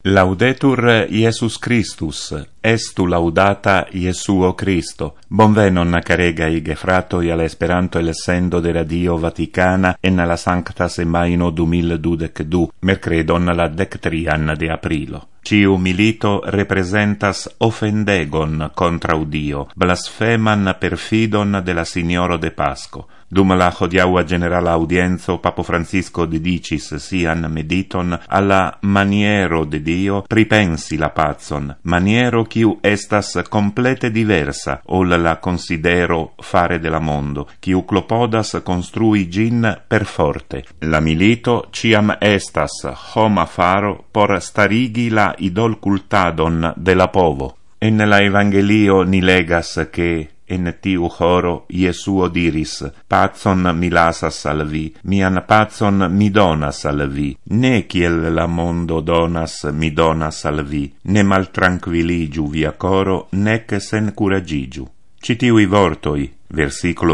Laudetur Iesus Christus, estu laudata Iesuo Christo. Bonvenon caregai gefratoi al Esperanto el sendo de Radio Vaticana en la Sancta Semaino 2022, mercredon la 13 de aprilo. Ciu milito representas offendegon contra Dio, blasfeman perfidon de la Signoro de Pasco. Dum la hodiaua generala audienzo, Papo Francisco dedicis sian mediton alla maniero de Dio pripensi la pacon, maniero quiu estas complete diversa ol la considero fare de la mondo, quiu clopodas construi gin per forte. La milito ciam estas homa faro por starigi la idol cultadon de la povo. En la Evangelio ni legas che en tiu horo Iesuo diris: pacon mi lasas al vi, mian pacon mi donas al vi, ne kiel la mondo donas mi donas al vi, ne maltranquilligiu via coro, nec sen curagigiu. Citiui vortoi, versiculo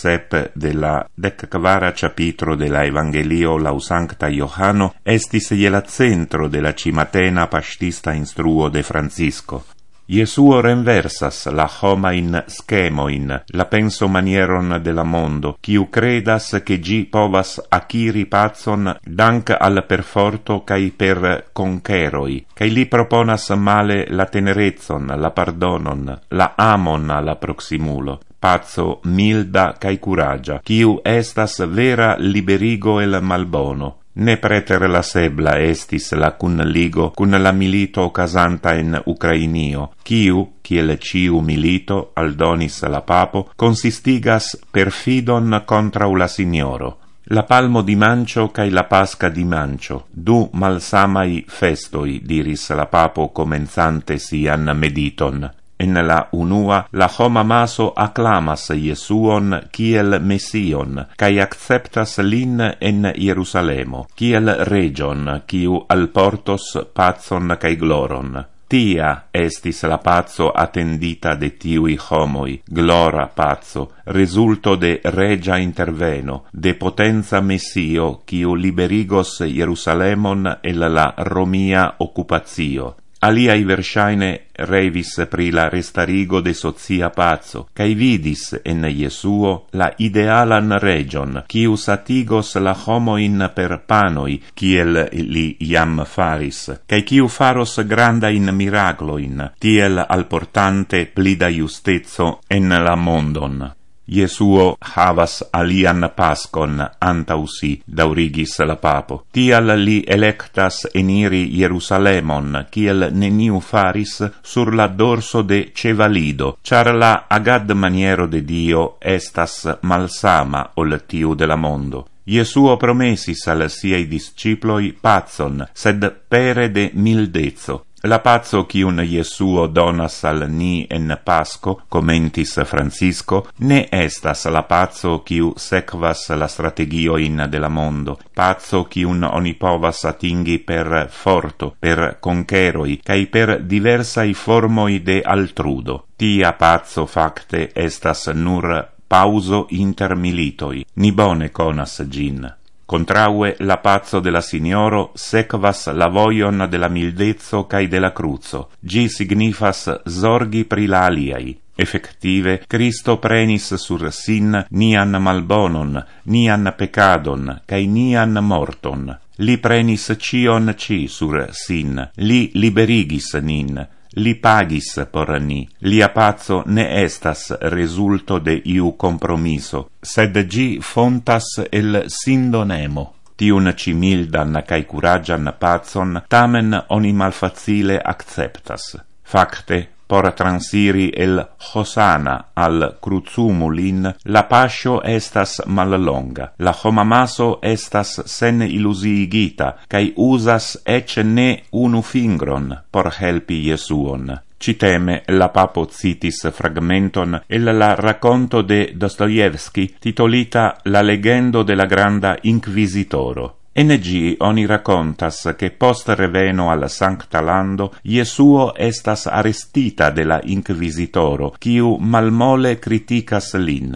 27 de la 14 capitro de la Evangelio lau Sancta Johano, estis je la centro de la cimatena pastista instruo de Francisco. Iesuo renversas la homain schemoin, la penso manieron de la mondo, quiu credas che gi povas acquiri pacon dank al perforto cae per conqueroi, cae li proponas male la tenerezon, la pardonon, la amon alla proximulo. Pazzo milda cae curagia, quiu estas vera liberigo el malbono. Ne preter la sebla estis la cun ligo cun la milito casanta in Ucrainio, quiu, ciel ciu milito, aldonis la papo, consistigas perfidon contra la signoro. La palmo di mancio cae la pasca di mancio, du malsamai festoi, diris la papo comenzante sian mediton. En la unua, la homa maso acclamas Iesuon kiel Mession, cae acceptas lin en Jerusalemo, kiel region, quiu alportos pacon cae gloron. Tia estis la pazzo attendita de tiui homoi, glora pazzo, resulto de regia interveno, de potenza Messio, quiu liberigos Jerusalemon el la Romia occupatio. Aliai versaine revis pri la restarigo de socia pazzo, cae vidis en Iesuo la idealan region, quiu satigos la homoin per panoi, kiel li iam faris, cae quiu faros grandain miracloin, tiel alportante plida justezo en la mondon. Iesuo havas alian pascon antau si, daurigis la papo. Tial li electas eniri Jerusalemon, kiel neniu faris, sur la dorso de Cevalido, char la agad maniero de Dio estas malsama ol tiu de la mondo. Iesuo promesis al siei disciploi pacon, sed pere de mildezo. La pazzo quiun Iesuo donas al ni en Pasco, commentis Francisco, ne estas la pazzo quiu sequas la strategioin de la mondo, pazzo quiun oni povas atingi per forto, per conqueroi, cae per diversai formoi de altrudo. Tia pazzo facte estas nur pauso inter militoi, ni bone conas gin. Contraue la pazzo de la Signoro sequas la voion de la mildezzo cae de la cruzo. Gi signifas zorgi pri la aliai. Effective, Cristo prenis sur sin nian malbonon, nian peccadon, cae nian morton. Li prenis cion ci sur sin, li liberigis nin. Li pagis por ni. Lia pazzo ne estas resulto de iu compromiso, sed gi fontas el sindonemo. Tiun ci mildan cae curagian pazon tamen oni malfacile acceptas. Facte, por transiri el Hosana al Cruzumulin, la pascio estas mallonga. La homamaso estas sen illusiigita, cae usas ec ne unu fingron por helpi Iesuon. Citeme la papo citis fragmenton el la racconto de Dostoevsky titolita La legendo de la granda inquisitoro. En gi oni racontas che post reveno al Sancta Lando Iesuo estas arrestita de la inquisitoro, quiu malmole criticas lin.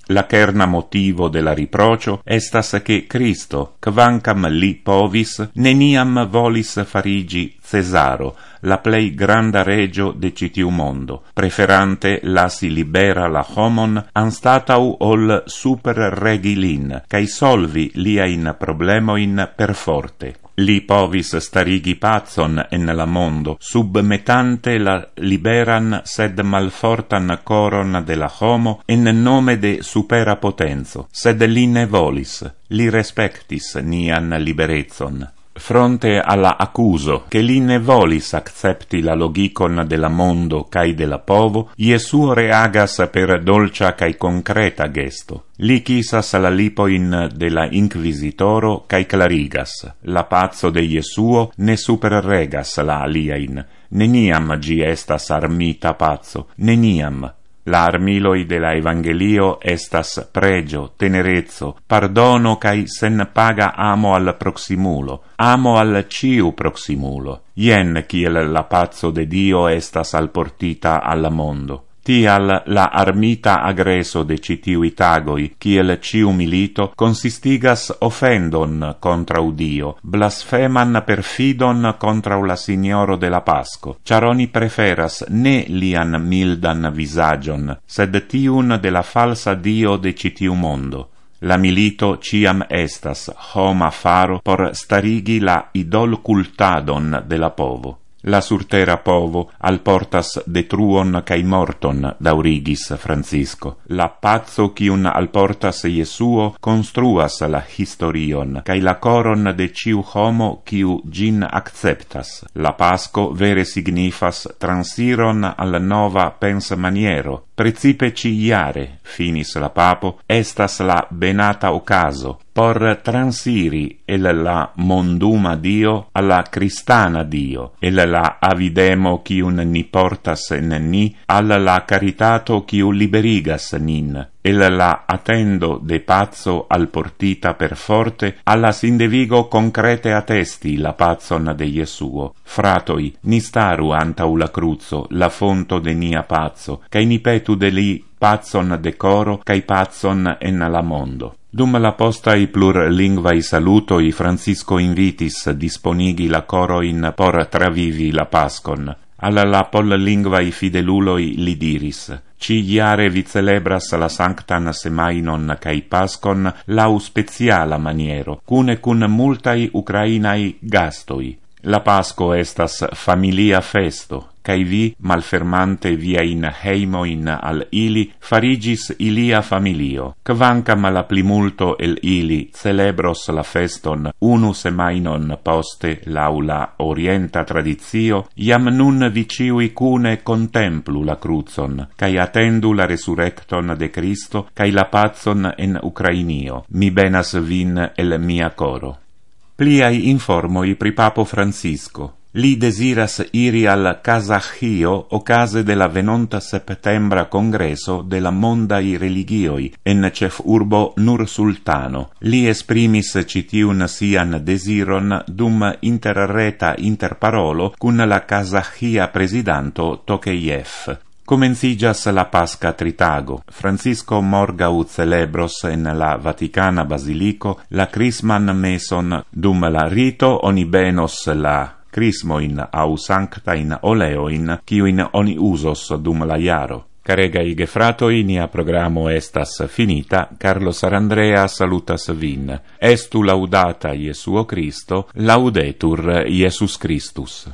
La kerna motivo de la riprocio estas che Cristo, quancam li povis, neniam volis farigi Cesaro, la plei granda regio de citiu mondo, preferante lasi libera la homon anstatau ol super regilin, cae solvi liain problemoin per forte. Li povis starigi pacon en la mondo, submetante la liberan sed malfortan coron de la homo en nome de supera potenzo, sed li ne volis, li respectis nian liberezon. Fronte alla accuso che li ne volis accepti la logicon de la mondo cae de la povo, Iesuo reagas per dolcia cae concreta gesto. Li quisas la lipoin de la inquisitoro cae clarigas. La pazzo de Iesuo ne superregas la aliain. Neniam gi estas armita pazzo, neniam. La armiloi de la Evangelio estas pregio, tenerezzo, pardono cae sen paga amo al proximulo, amo al ciu proximulo. Ien kiel la pazzo de Dio estas alportita alla mondo. Tial la armita agreso de citiui tagoi, kiel ciu milito, consistigas offendon contrau Dio, blasfeman perfidon contrau la Signoro de la Pasco, char oni preferas ne lian mildan visagion, sed tiun de la falsa Dio de citiu mondo. La milito ciam estas homa faro por starigi la idol cultadon de la povo. La surtera povo alportas detruon cae morton, daurigis Francisco. La pazzo cium alportas Iesuo construas la historion, cae la coron de ciu homo ciu gin acceptas. La Pasco vere signifas transiron al nova pens maniero. Precipe ciiare, finis la papo, estas la benata ocaso, por transiri el la monduma Dio alla cristana Dio, el la avidemo cium ni portas en ni, alla la caritato ciu liberigas nin, el la attendo de pazzo al portita per forte, alla sindevigo concrete attesti la pazzon de Iesuo. Fratoi, ni staru antau la cruzo, la fonto de nia pazzo, cae ni petu de li pazzon de coro, cae pazzon en la mondo. Dum la postai plurlingvai salutoi Francisco invitis disponigi la coroin por travivi la Pascon. Alla la pollingvai fideluloi li diris: Ciiare vi celebras la sanctan semainon cae Pascon lau speciala maniero, cune cun multai ucrainai gastoi. La Pasco estas familia festo, cae vi, malfermante viain heimoin al ili, farigis ilia familio. Quancam la plimulto el ili celebros la feston unu semainon poste lau la orienta tradizio, iam nun vi ciui cune contemplu la cruzon, cae attendu la resurrecton de Cristo, cae la pazon en Ucrainio. Mi benas vin el mia coro. Pliai informoi pri Papo Francisco. Li desiras iri al Kazahio ocase de la venonta septembra congreso de la mondai religioi en cef urbo Nur Sultano. Li esprimis citiun sian desiron dum interreta interparolo cun la Kazahia presidanto Tokayev. Comencigas la Pasca tritago. Francisco morgau celebros en la Vaticana Basilico la Crisman meson. Dum la rito oni benos la crismoin au sanctain oleoin, ciuin oni usos dum la jaro. Caregai gefratoi, nia programo estas finita. Carlos Arandrea salutas vin. Estu laudata Iesuo Christo, laudetur Iesus Christus.